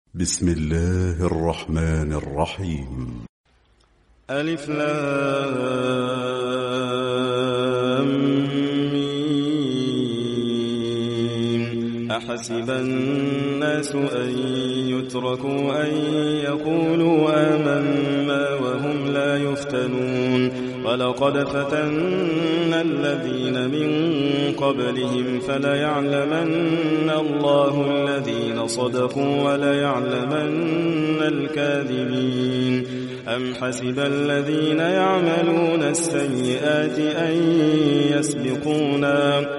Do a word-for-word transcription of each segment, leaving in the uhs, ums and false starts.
بسم الله الرحمن الرحيم. ألف لام ميم. أحسب الناس أن يتركوا أن يقولوا آمنا وهم لا يفتنون ولقد فتنا الذين من قبلهم فليعلمن الله الذين صدقوا وليعلمن الكاذبين. أم حسب الذين يعملون السيئات أن يسبقونا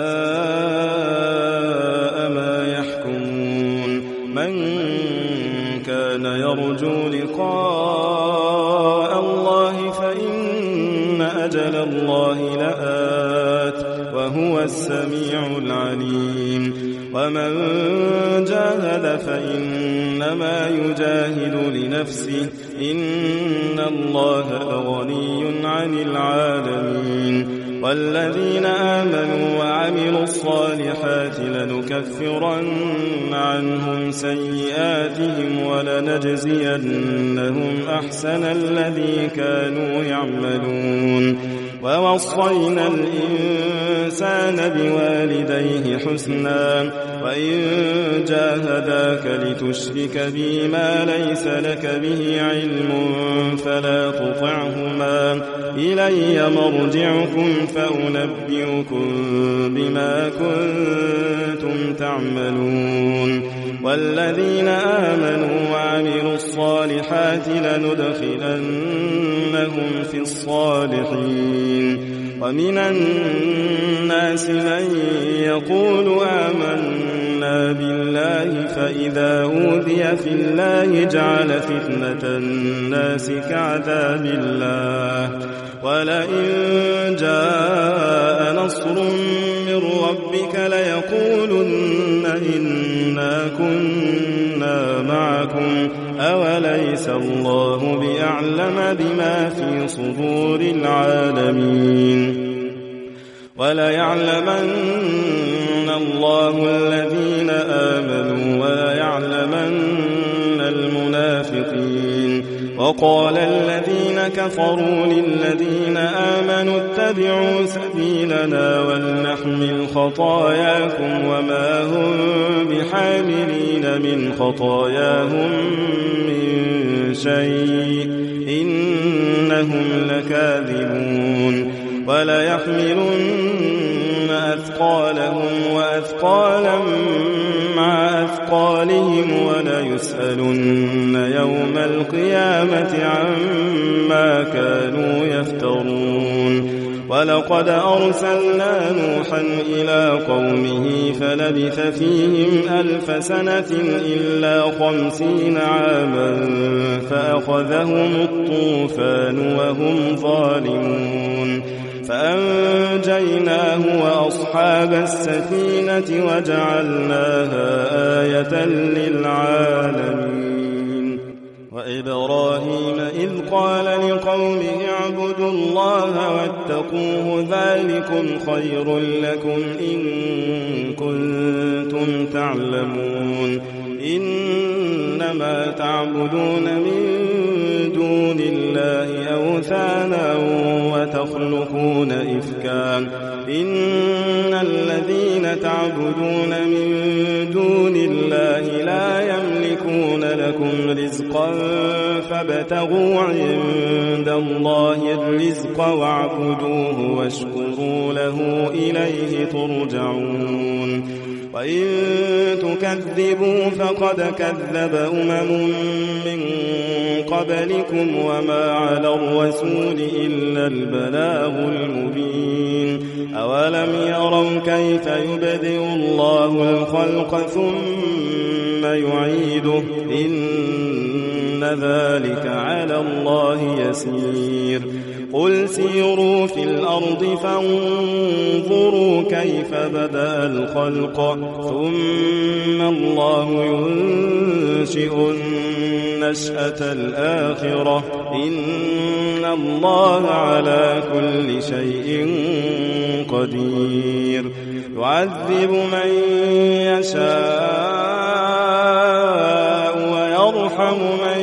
ساء ما يحكمون. من كان يرجو لقاء الله فإن أجل الله لآت وهو السميع العليم. ومن جاهد فإنما يجاهد لنفسه إن الله لغني عن العالمين. والذين آمنوا وعملوا الصالحات لنكفرن عنهم سيئاتهم ولنجزينهم أحسن الذي كانوا يعملون. ووصينا الإنسان بوالديه حسنا وإن جاهداك لتشرك بي ما ليس لك به علم فلا تطعهما إلي مرجعكم فأنبئكم بما كنتم تعملون. والذين آمنوا وعملوا الصالحات لندخلنهم في الصالحين. ومن الناس من يقول آمنا بالله فإذا أوذي في الله جعل فتنة الناس كعذاب الله ولئن جاء نصر من ربك ليقولن إنا كنا معكم أوليس الله بأعلم بما في صدور العالمين. وليعلمن الله الذين آمنوا وليعلمن المنافقين. وقال الذين كفروا للذين آمنوا اتبعوا سبيلنا ولنحمل خطاياكم وما هم بحاملين من خطاياهم من شيء إنهم لكاذبون. وليحملن أثقالهم وأثقالا مع أثقالهم وليسألن يوم القيامة عما كانوا يفترون. ولقد أرسلنا نوحا إلى قومه فلبث فيهم ألف سنة إلا خمسين عاما فأخذهم الطوفان وهم ظالمون فأنجيناه وأصحاب السفينة وجعلناها آية للعالمين. وإبراهيم إذ قال لقومه اعبدوا الله واتقوه ذلكم خير لكم إن كنتم تعلمون. إنما تعبدون من دون الله أوثانا وتخلقون إفكا إن الذين تعبدون من دون الله لا يملكون لكم رزقا فابتغوا عند الله الرزق واعبدوه واشكروا له إليه ترجعون. وإن تكذبوا فقد كذب أمم من قبلكم وما على الرسول إلا البلاغ المبين. أولم يروا كيف يبدئ الله الخلق ثم يعيده إن ذلك على الله يسير. قل سيروا في الأرض فانظروا كيف بدأ الخلق ثم الله ينشئ النشأة الآخرة إن الله على كل شيء قدير. يعذب من يشاء يرحم من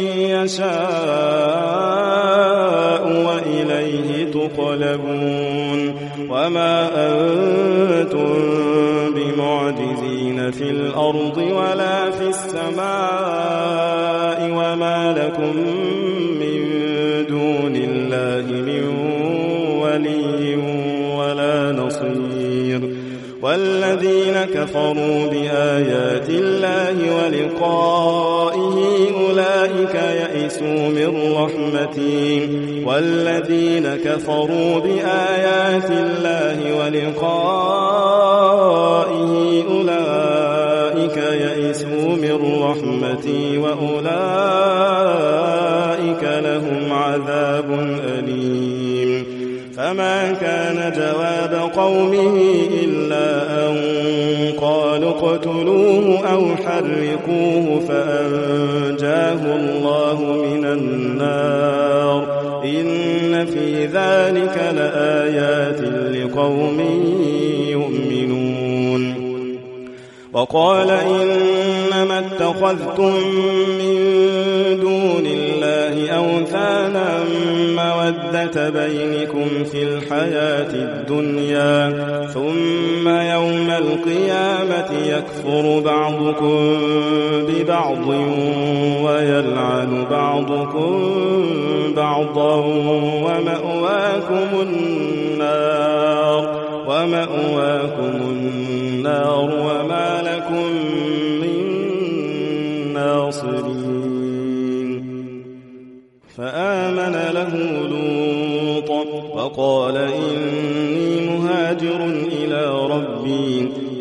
يشاء وإليه تقلبون وما أنتم بمعجزين في الأرض ولا في السماء وما لكم من دون الله من ولي ولا نصير والذين كفروا بآيات الله ولقائه أولئك يئسوا من رحمتي والذين كفروا بآيات الله ولقائه أولئك يئسوا من رحمتي وأولئك لهم عذاب أليم فما كان جواب قومه إلا أن قالوا اقتلوه أو حرقوه فأنجاه الله من النار إن في ذلك لآيات لقوم يؤمنون وقال إنما اتخذتم من دون الله أوثانا مودة بينكم في الحياة الدنيا ثم يوم القيامة يكفر بعضكم ببعض ويلعن بعضكم بعضا ومأواكم النار ومأواكم النار وما لكم من ناصرين فآمن له لوط وقال إني مهاجر إلى ربي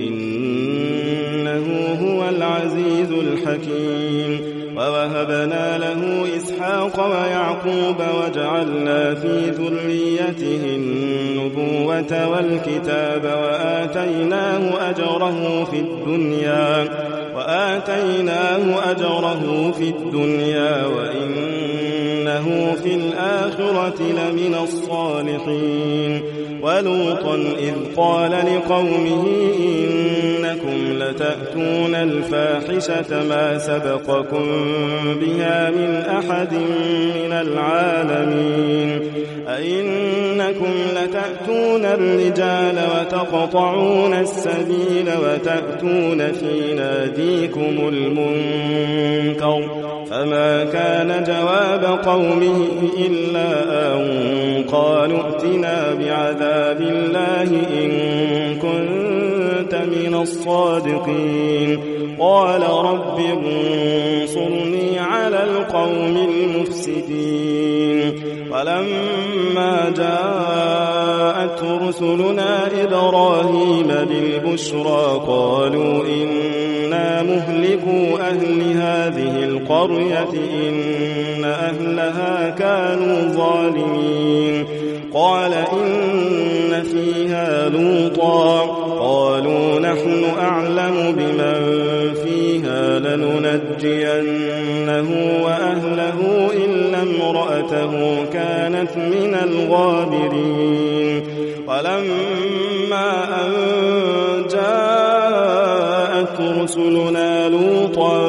إنه هو العزيز الحكيم ووهبنا له إسحاق ويعقوب وجعلنا في ذريته النبوة والكتاب وآتيناه أجره في الدنيا وآتيناه أجره في الدنيا وإنه في الآخرة لمن الصالحين ولوطا إذ قال لقومه إنكم لتأتون الفاحشة ما سبقكم بها من أحد من العالمين أئنكم لتأتون الرجال وتقطعون السبيل وتأتون في ناديكم المنكر فما كان جواب قومه إلا أن قالوا ائتنا بعذاب الله إن كنت من الصادقين قال رب انصرني على القوم المفسدين ولما جاءت رسلنا إبراهيم بالبشرى قالوا إنا مهلكوا أهل هذه القرية إن أهلها كانوا ظالمين قال إن فيها لوطا قالوا نحن أعلم بمن فيها لننجينه وأهله إلا امرأته كانت من الغابرين ولما أن جاءت رسلنا لوطا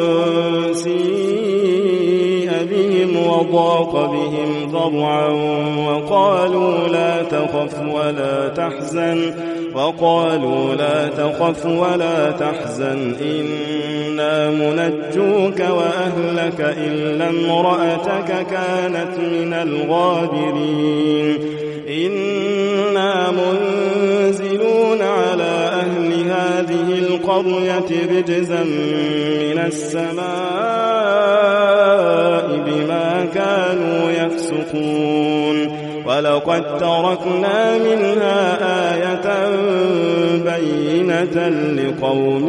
سيء بهم وضاق بهم ذرعا وقالوا لا تخف ولا تحزن وقالوا لا تخف ولا تحزن إنا منجوك وأهلك إلا امرأتك كانت من الغابرين إنا منزلون على أهل هذه القرية رجزا من السماء بما كانوا يفسقون ولقد تركنا منها آية بينة لقوم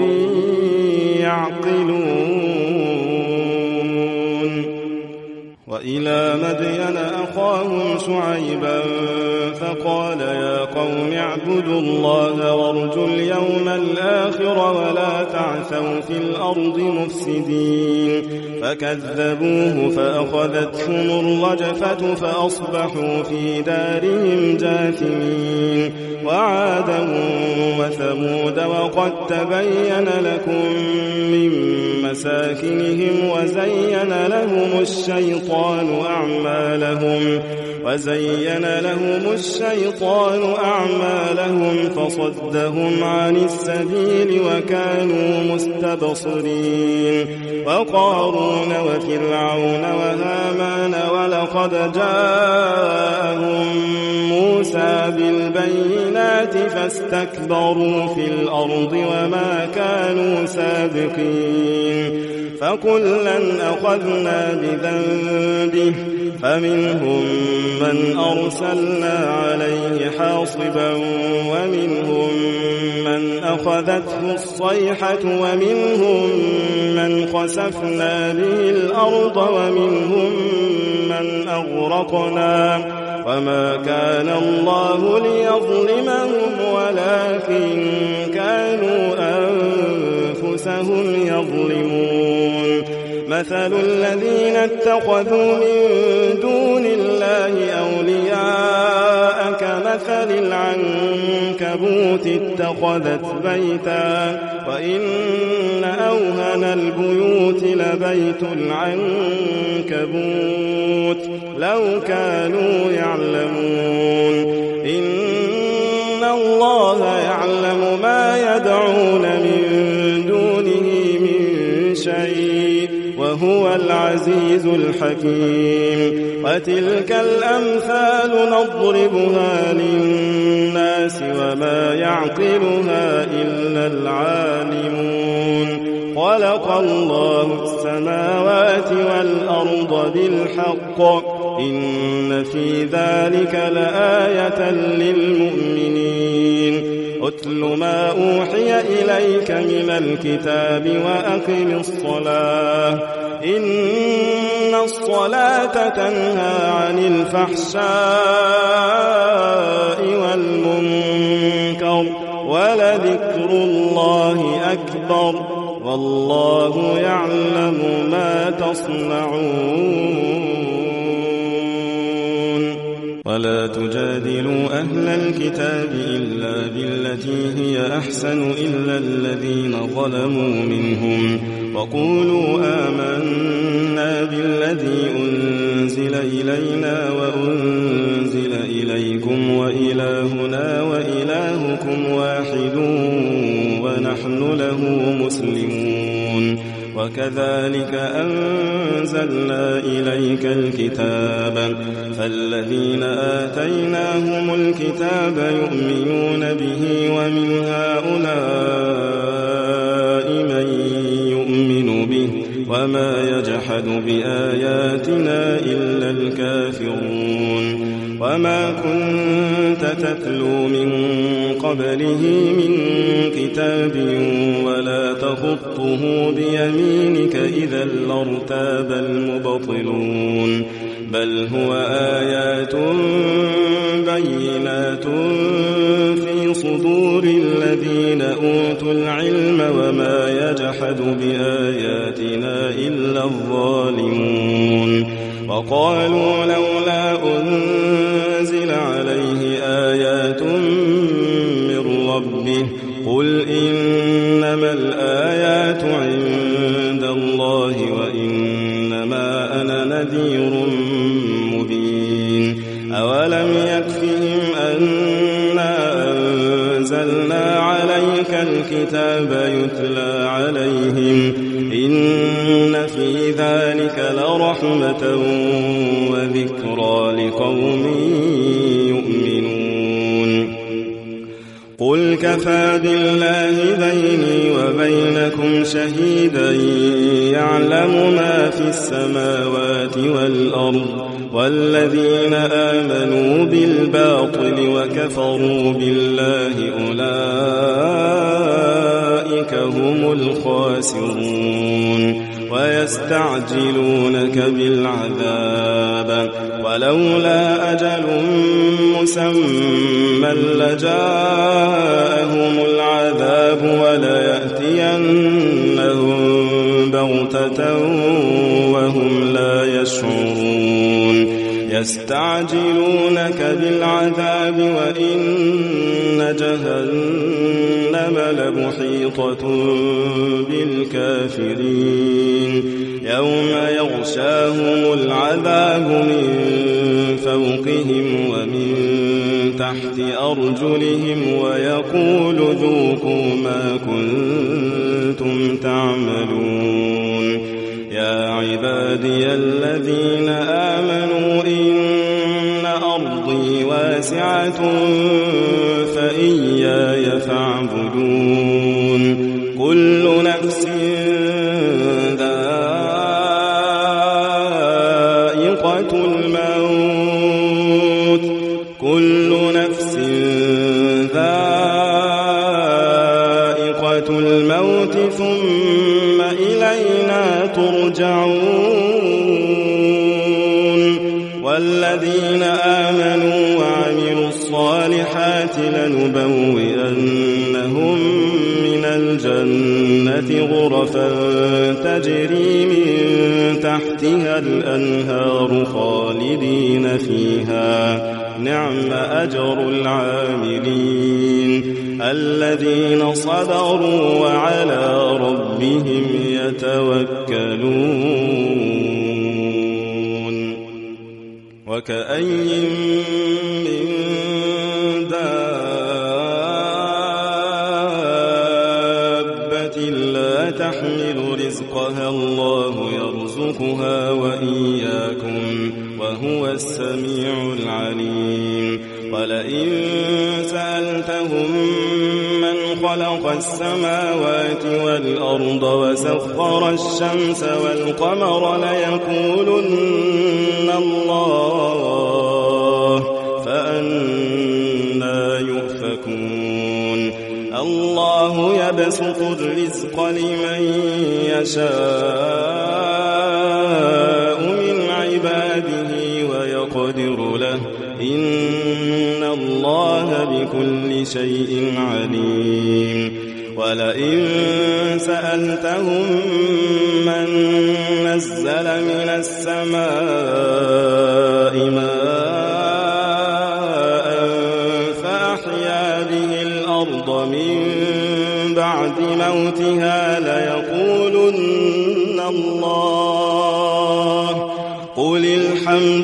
يعقلون وإلى مدين أخاهم شعيبا فقال يا قوم اعبدوا الله وارجوا اليوم الآخر ولا تعثوا في الأرض مفسدين فكذبوه فأخذتهم الرجفة فأصبحوا في دارهم جاثمين وعادا وثمود وقد تبين لكم من مساكنهم وزين لهم الشيطان أعمالهم وزين لهم الشيطان أعمالهم فصدهم عن السبيل وكانوا مستبصرين وقارون وفرعون وهامان ولقد جاءهم موسى بالبينات فاستكبروا في الأرض وما كانوا سابقين فكلا أخذنا بذنبه فمنهم من أرسلنا عليه حاصبا ومنهم من أخذته الصيحة ومنهم من خسفنا به الأرض ومنهم من أغرقنا وما كان الله ليظلمهم ولكن كانوا أنفسهم يظلمون مثل الذين اتخذوا من دون الله أولياء كمثل العنكبوت اتخذت بيتا وإن أوهن البيوت لبيت العنكبوت لو كانوا يعلمون إن الله يعلم ما يدعون من دونه من شيء وهو العزيز الحكيم وتلك الأمثال نضربها للناس وما يعقلها إلا العالمون خلق الله السماوات والأرض بالحق إن في ذلك لآية للمؤمنين أتل ما أوحي إليك من الكتاب وأقم الصلاة إن الصلاة تنهى عن الفحشاء والمنكر ولذكر الله أكبر والله يعلم ما تصنعون ولا تجادلوا أهل الكتاب إلا بالتي هي أحسن إلا الذين ظلموا منهم وقولوا آمنا بالذي أنزل إلينا وأنزل إليكم وإلهنا وإلهكم واحد ونحن له مسلمون وكذلك أنزلنا إليك الكتاب فالذين آتيناهم الكتاب يؤمنون به ومن هؤلاء من يؤمن به وما يجحد بآياتنا إلا الكافرون وما كنت تتلو من قبله من كتاب ولا تخطه بيمينك إذا لارتاب المبطلون بل هو آيات بينات في صدور الذين أوتوا العلم وما يجحد بآياتنا إلا الظالمون وقالوا لولا أنزل عليه آيات من ربه قل إنما الآيات عند الله وإنما أنا نذير مبين أولم يكفهم أنا أنزلنا عليك الكتاب يتلى عليهم إن في ذلك لرحمة وذكرى لقوم يؤمنون قل كفى بالله بيني وبينكم شهيدا يعلم ما في السماوات والأرض والذين آمنوا بالباطل وكفروا بالله أولئك هم الخاسرون ويستعجلونك بالعذاب ولولا أجل مسمى لجاءهم العذاب وليأتينهم بغتة وهم لا يشعرون يستعجلونك بالعذاب وإن جهنم لمحيطة بالكافرين يوم يغشاهم العذاب من فوقهم ومن تحت أرجلهم ويقول ذوقوا ما كنتم تعملون يا عبادي الذين آمنوا إن أرضي واسعة فإياي فاعبدون كل نفس ذائقة الموت كل نفس ذائقة الموت ثم إلينا ترجعون والذين آمنوا وعملوا الصالحات لنبوئنهم من الجنة غرفا تجري من تحتها الأنهار خالدين فيها نعم أجر العاملين الذين صبروا وعلى ربهم يتوكلون وكأي من دابة لا تحمل رزقها الله يرزقها وإياكم وهو السميع العليم ولئن سألتهم من خلق السماوات والأرض وسخر الشمس والقمر ليقولن الله فأنى يؤفكون الله يبسط الرزق لمن يشاء من عباده ويقدر له إن الله بكل شيء عليم ولئن سألتهم من نزل من السماء ماء فأحيا به الأرض من بعد موتها ليقولن الله قل الحمد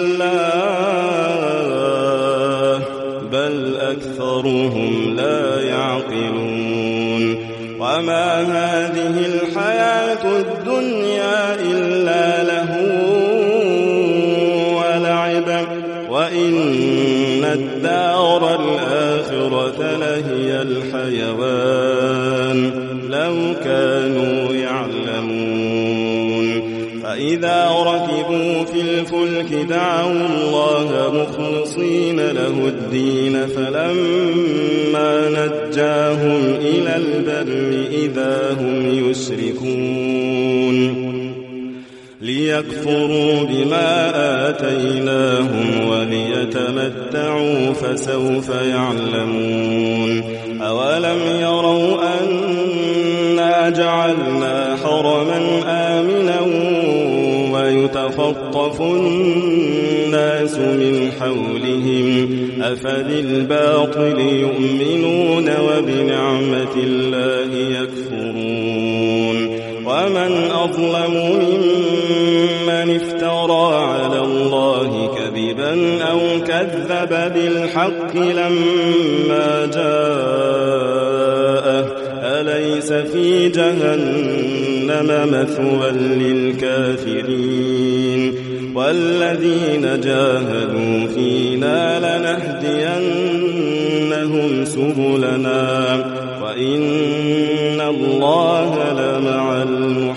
لله بل أكثرهم لا يعقلون وما هذه الحياة الدنيا إلا لهو ولعب وإن الدار الآخرة لهي الحيوان لو كانوا يعلمون فإذا ركبوا في الفلك دعوا الله مخلصين له الدين فلما نجاهم إلى البر إذا هم يشركون ليكفروا بما آتيناهم وليتمتعوا فسوف يعلمون أولم يروا أنا جعلنا حرما آمنا ويتخطف الناس من حولهم أفبالباطل يؤمنون وبنعمة الله يكفرون ومن أظلم ممن افترى على الله كذبا أو كذب بالحق لما جاءه أليس في جهنم مثوى للكافرين والذين جاهدوا فينا لنهدينهم سبلنا وإن الله لمع المحسنين